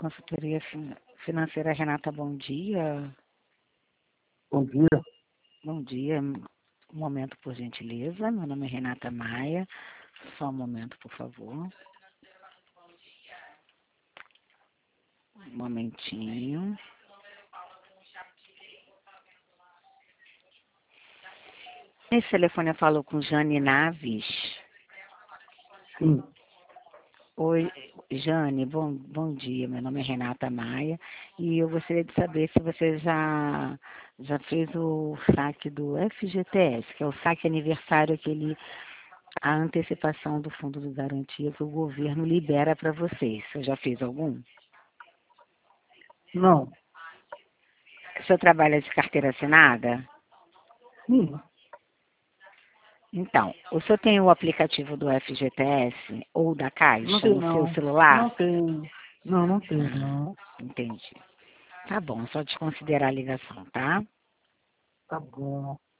Consultoria Financeira Renata, bom dia. Bom dia. Bom dia. Um momento, por gentileza. Meu nome é Renata Maia. Só um momento, por favor. Um momentinho. Esse telefone eu falo com Jane Naves. Sim. Oi, Jane, bom dia. Meu nome é Renata Maia e eu gostaria de saber se você já fez o saque do FGTS, que é o saque aniversário, a antecipação do Fundo de Garantia que o governo libera para vocês. Você já fez algum? Não. O senhor trabalha de carteira assinada? Sim. Então, o senhor tem o aplicativo do FGTS ou da Não Caixa tem, no seu não. celular? Não tem. Não, não tem, não. Entendi. Tá bom, só desconsiderar a ligação, tá? Tá bom.